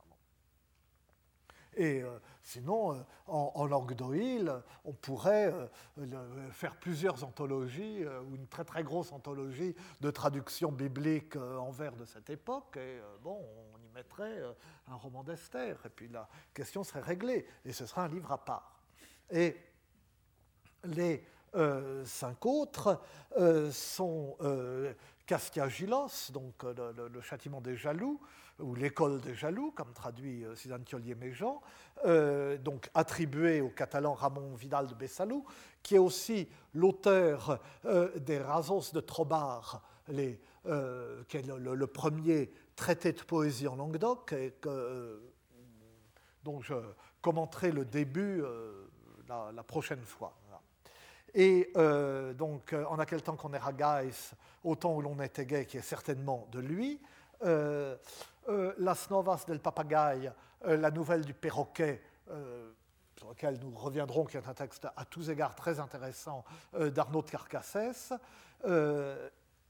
Et euh, sinon, euh, en, en langue d'Oïl, on pourrait euh, le, faire plusieurs anthologies, euh, ou une très très grosse anthologie de traductions bibliques euh, en vers de cette époque, et euh, bon, on y mettrait euh, un roman d'Esther, et puis la question serait réglée, et ce serait un livre à part. Et les euh, cinq autres euh, sont euh, Castiagilos, donc le, le, le châtiment des jaloux, ou l'école des jaloux, comme traduit euh, Suzanne Thiollier-Méjean, euh, donc attribué au catalan Ramon Vidal de Besalú, qui est aussi l'auteur euh, des Rasos de Trobar, les, euh, qui est le, le, le premier traité de poésie en Languedoc, et que, euh, dont je commenterai le début euh, la, la prochaine fois. Et euh, donc, en aquel temps qu'on era gais, au temps où l'on était gay, qui est certainement de lui, euh, euh, Las Novas del Papagaï, euh, la nouvelle du perroquet, euh, sur lequel nous reviendrons, qui est un texte à tous égards très intéressant euh, d'Arnaud de Carcassès, euh,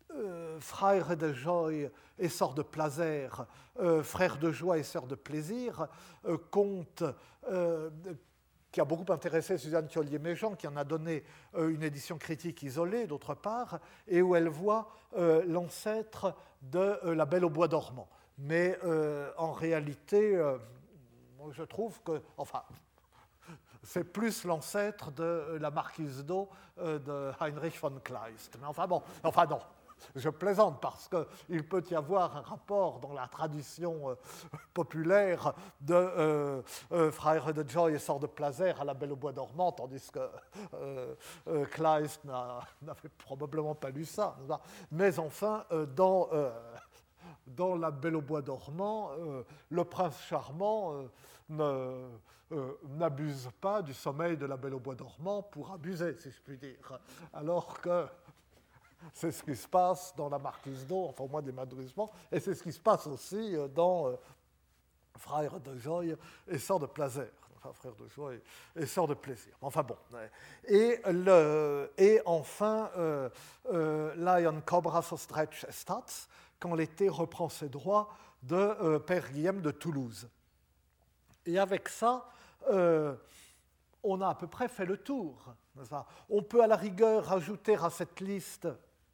euh, frère de joie et sœur de plaisir, euh, frère de joie et sœur de plaisir, euh, conte euh, qui a beaucoup intéressé Suzanne Thiollier-Méjean, qui en a donné euh, une édition critique isolée, d'autre part, et où elle voit euh, l'ancêtre de euh, La Belle au bois dormant. Mais euh, en réalité, euh, je trouve que, enfin, c'est plus l'ancêtre de La Marquise d'O euh, de Heinrich von Kleist. Mais enfin bon, enfin non. Je plaisante parce qu'il peut y avoir un rapport dans la tradition euh, populaire de euh, euh, frère de joie et sœur de plaisir à La Belle au bois dormant, tandis que euh, euh, Kleist n'avait probablement pas lu ça. Mais enfin, euh, dans, euh, dans La Belle au bois dormant, euh, le prince charmant euh, ne, euh, n'abuse pas du sommeil de La Belle au bois dormant pour abuser, si je puis dire. Alors que c'est ce qui se passe dans La Marquise d'O, enfin au moins des madourissements, et c'est ce qui se passe aussi dans euh, Frère de joie et sœur de plaisir. Enfin, frère de joie et, et sœur de plaisir. Enfin bon. Et, le, et enfin, euh, euh, Lion Cobra so stretch estats, quand l'été reprend ses droits de euh, Père Guillaume de Toulouse. Et avec ça, euh, on a à peu près fait le tour. On peut à la rigueur ajouter à cette liste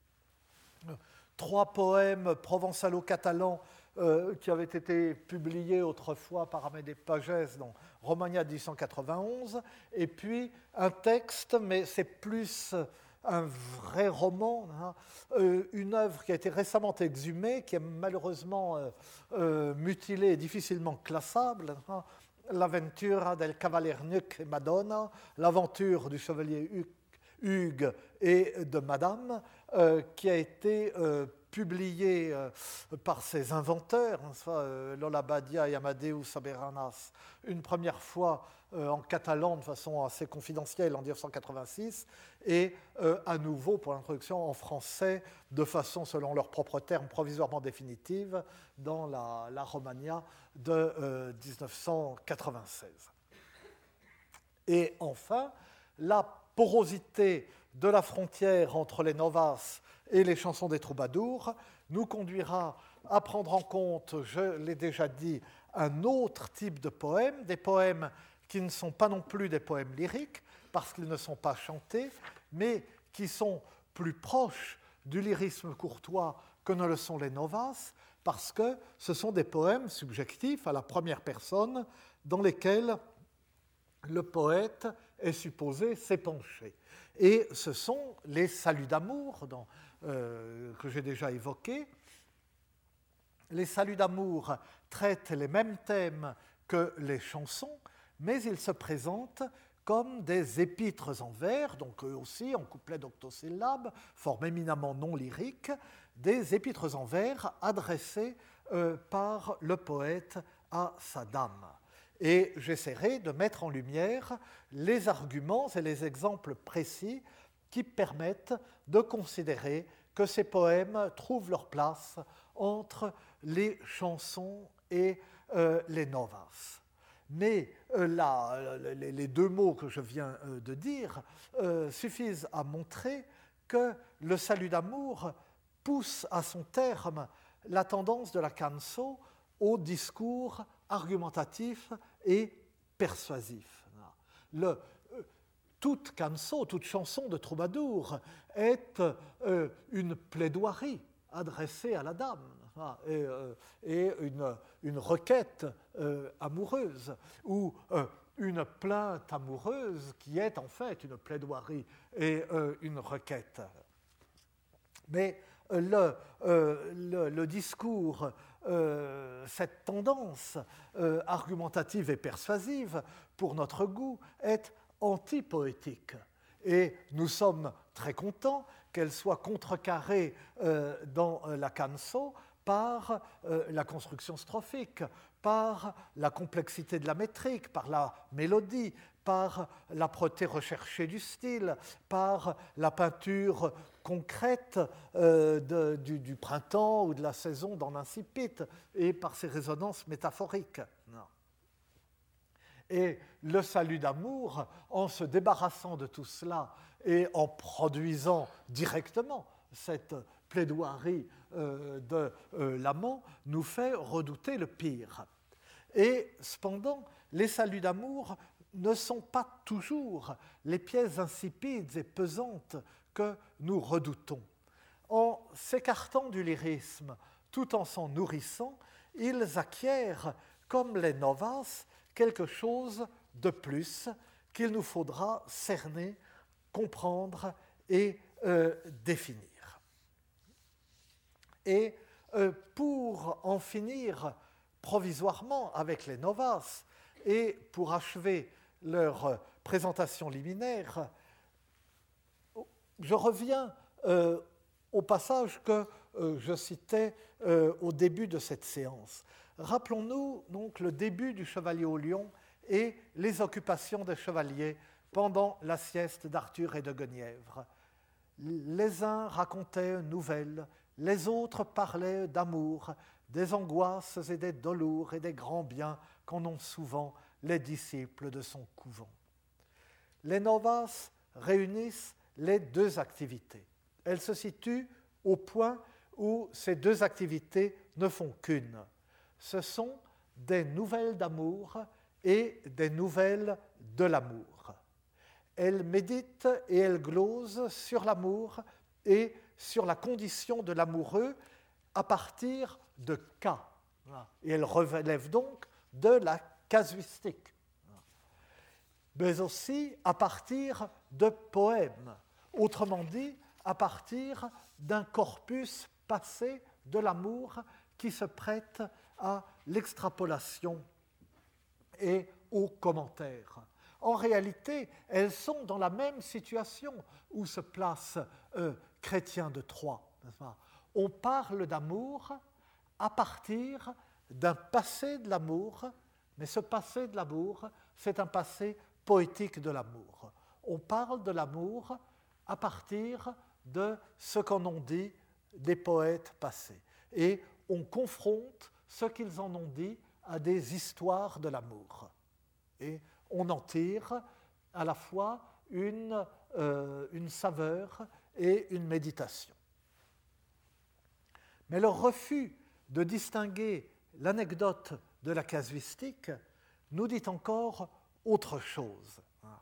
trois poèmes provençalo-catalans euh, qui avaient été publiés autrefois par Amédée Pagès dans Romagna dix-huit cent quatre-vingt-onze, et puis un texte, mais c'est plus un vrai roman, hein, euh, une œuvre qui a été récemment exhumée, qui est malheureusement euh, euh, mutilée et difficilement classable, hein, L'Aventura del Cavalier Nuc et Madonna, l'aventure du chevalier Hugues et de Madame, euh, qui a été euh, publié euh, par ses inventeurs, hein, soit, euh, Lola Badia et Amadeus Aberanas, une première fois euh, en catalan de façon assez confidentielle en mille neuf cent quatre-vingt-six, et euh, à nouveau pour l'introduction en français de façon, selon leurs propres termes, provisoirement définitive dans la, la Romagna de euh, dix-neuf cent quatre-vingt-seize. Et enfin, la porosité de la frontière entre les novas et les chansons des troubadours nous conduira à prendre en compte, je l'ai déjà dit, un autre type de poèmes, des poèmes qui ne sont pas non plus des poèmes lyriques, parce qu'ils ne sont pas chantés, mais qui sont plus proches du lyrisme courtois que ne le sont les novas, parce que ce sont des poèmes subjectifs à la première personne dans lesquels le poète est supposé s'épancher. Et ce sont les saluts d'amour dans, euh, que j'ai déjà évoqués. Les saluts d'amour traitent les mêmes thèmes que les chansons, mais ils se présentent comme des épîtres en vers, donc eux aussi en couplets d'octosyllabes, forme éminemment non lyrique, des épîtres en vers adressés euh, par le poète à sa dame. Et j'essaierai de mettre en lumière les arguments et les exemples précis qui permettent de considérer que ces poèmes trouvent leur place entre les chansons et euh, les novas. Mais euh, là, les, les deux mots que je viens euh, de dire euh, suffisent à montrer que le salut d'amour pousse à son terme la tendance de la canso au discours argumentatif et persuasif. Le, toute canso, toute chanson de troubadour est euh, une plaidoirie adressée à la dame et, euh, et une, une requête euh, amoureuse ou euh, une plainte amoureuse qui est en fait une plaidoirie et euh, une requête. Mais le, euh, le, le discours, euh, cette tendance euh, argumentative et persuasive, pour notre goût, est antipoétique. Et nous sommes très contents qu'elle soit contrecarrée euh, dans la canso par euh, la construction strophique, par la complexité de la métrique, par la mélodie, par l'âpreté recherchée du style, par la peinture concrète euh, de, du, du printemps ou de la saison dans l'incipit, et par ses résonances métaphoriques. Non. Et le salut d'amour, en se débarrassant de tout cela et en produisant directement cette plaidoirie euh, de euh, l'amant nous fait redouter le pire. Et cependant, les saluts d'amour ne sont pas toujours les pièces insipides et pesantes que nous redoutons. En s'écartant du lyrisme tout en s'en nourrissant, ils acquièrent, comme les novaces, quelque chose de plus qu'il nous faudra cerner, comprendre et euh, définir. Et euh, pour en finir provisoirement avec les novaces et pour achever leur présentation liminaire, je reviens euh, au passage que euh, je citais euh, au début de cette séance. Rappelons-nous donc le début du Chevalier au Lion et les occupations des chevaliers pendant la sieste d'Arthur et de Guenièvre. Les uns racontaient une nouvelle, les autres parlaient d'amour, des angoisses et des dolours et des grands biens qu'en ont souvent les disciples de son couvent. Les novaces réunissent les deux activités. Elles se situent au point où ces deux activités ne font qu'une. Ce sont des nouvelles d'amour et des nouvelles de l'amour. Elles méditent et elles glosent sur l'amour et sur la condition de l'amoureux à partir de cas. Et elles relèvent donc de la casuistique, mais aussi à partir de poèmes, autrement dit, à partir d'un corpus passé de l'amour qui se prête à l'extrapolation et aux commentaires. En réalité, elles sont dans la même situation où se place euh, Chrétien de Troyes. On parle d'amour à partir d'un passé de l'amour, mais ce passé de l'amour, c'est un passé poétique de l'amour. On parle de l'amour à partir de ce qu'en ont dit des poètes passés. Et on confronte ce qu'ils en ont dit à des histoires de l'amour. Et on en tire à la fois une, euh, une saveur et une méditation. Mais le refus de distinguer l'anecdote de la casuistique nous dit encore autre chose.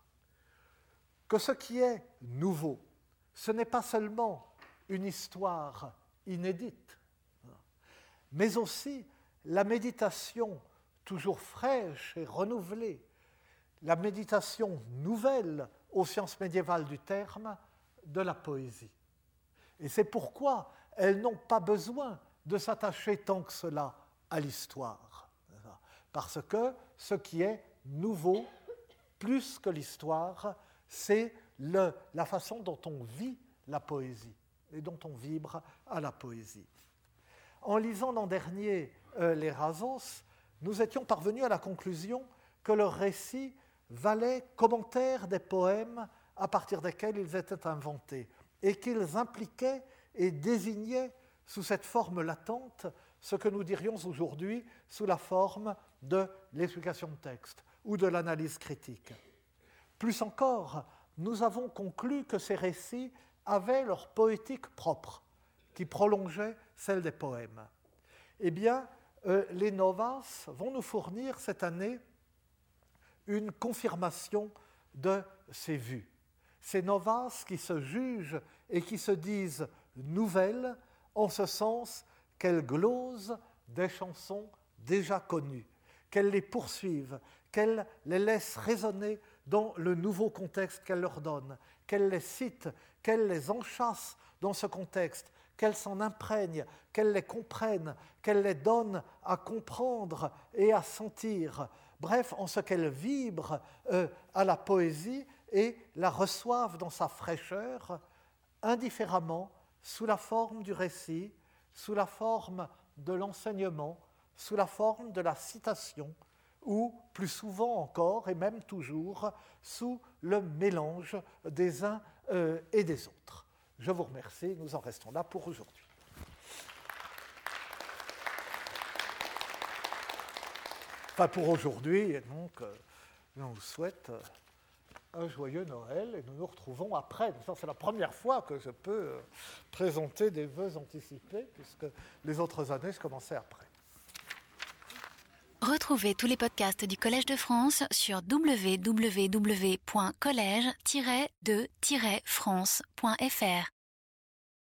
Que ce qui est nouveau, ce n'est pas seulement une histoire inédite, mais aussi la méditation toujours fraîche et renouvelée, la méditation nouvelle aux sciences médiévales du terme de la poésie. Et c'est pourquoi elles n'ont pas besoin de s'attacher tant que cela à l'histoire. Parce que ce qui est nouveau, plus que l'histoire, c'est le, la façon dont on vit la poésie et dont on vibre à la poésie. En lisant l'an dernier euh, les Razos, nous étions parvenus à la conclusion que leur récit valait commentaire des poèmes à partir desquels ils étaient inventés et qu'ils impliquaient et désignaient sous cette forme latente ce que nous dirions aujourd'hui sous la forme de l'explication de texte ou de l'analyse critique. Plus encore, nous avons conclu que ces récits avaient leur poétique propre, qui prolongeait celle des poèmes. Eh bien, euh, les novaces vont nous fournir cette année une confirmation de ces vues. Ces novaces qui se jugent et qui se disent nouvelles, en ce sens qu'elles glosent des chansons déjà connues, qu'elles les poursuivent, qu'elles les laissent résonner dans le nouveau contexte qu'elles leur donnent, qu'elles les citent, qu'elles les enchâssent dans ce contexte, qu'elles s'en imprègnent, qu'elles les comprennent, qu'elles les donnent à comprendre et à sentir, bref, en ce qu'elles vibrent euh, à la poésie et la reçoivent dans sa fraîcheur, indifféremment, sous la forme du récit, sous la forme de l'enseignement, sous la forme de la citation, ou plus souvent encore, et même toujours, sous le mélange des uns euh, et des autres. Je vous remercie, nous en restons là pour aujourd'hui. Enfin, pour aujourd'hui, et donc, euh, on vous souhaite euh, un joyeux Noël et nous nous retrouvons après. C'est la première fois que je peux présenter des vœux anticipés puisque les autres années, je commençais après. Retrouvez tous les podcasts du Collège de France sur w w w point collège tiret de tiret france point f r.